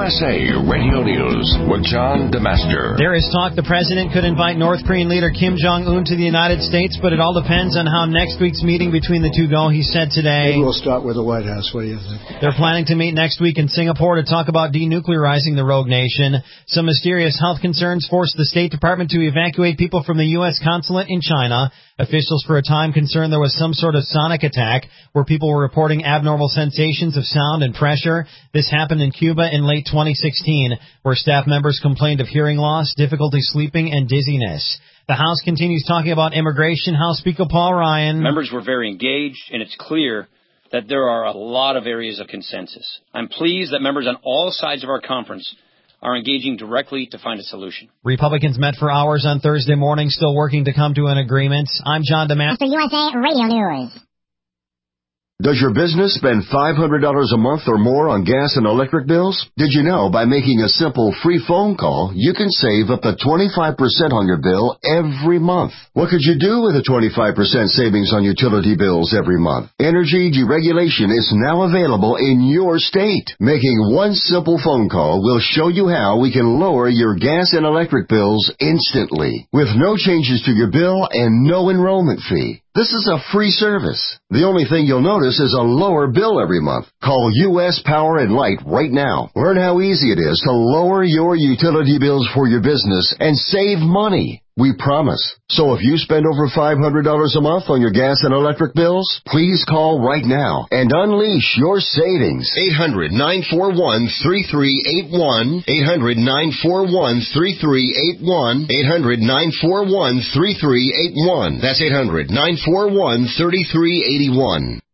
USA Radio News with John DeMaster. There is talk the president could invite North Korean leader Kim Jong-un to the United States, but it all depends on how next week's meeting between the two go, he said today. Maybe we'll start with the White House. What do you think? They're planning to meet next week in Singapore to talk about denuclearizing the rogue nation. Some mysterious health concerns forced the State Department to evacuate people from the U.S. consulate in China. Officials for a time concerned there was some sort of sonic attack where people were reporting abnormal sensations of sound and pressure. This happened in Cuba in late 2016, where staff members complained of hearing loss, difficulty sleeping, and dizziness. The House continues talking about immigration. House Speaker Paul Ryan. Members were very engaged, and it's clear that there are a lot of areas of consensus. I'm pleased that members on all sides of our conference are engaging directly to find a solution. Republicans met for hours on Thursday morning, still working to come to an agreement. I'm John DeMaster. USA Radio News. Does your business spend $500 a month or more on gas and electric bills? Did you know by making a simple free phone call, you can save up to 25% on your bill every month? What could you do with a 25% savings on utility bills every month? Energy deregulation is now available in your state. Making one simple phone call will show you how we can lower your gas and electric bills instantly, with no changes to your bill and no enrollment fee. This is a free service. The only thing you'll notice is a lower bill every month. Call U.S. Power and Light right now. Learn how easy it is to lower your utility bills for your business and save money. We promise. So if you spend over $500 a month on your gas and electric bills, please call right now and unleash your savings. 800-941-3381. 800-941-3381. 800-941-3381. That's 800-941-3381.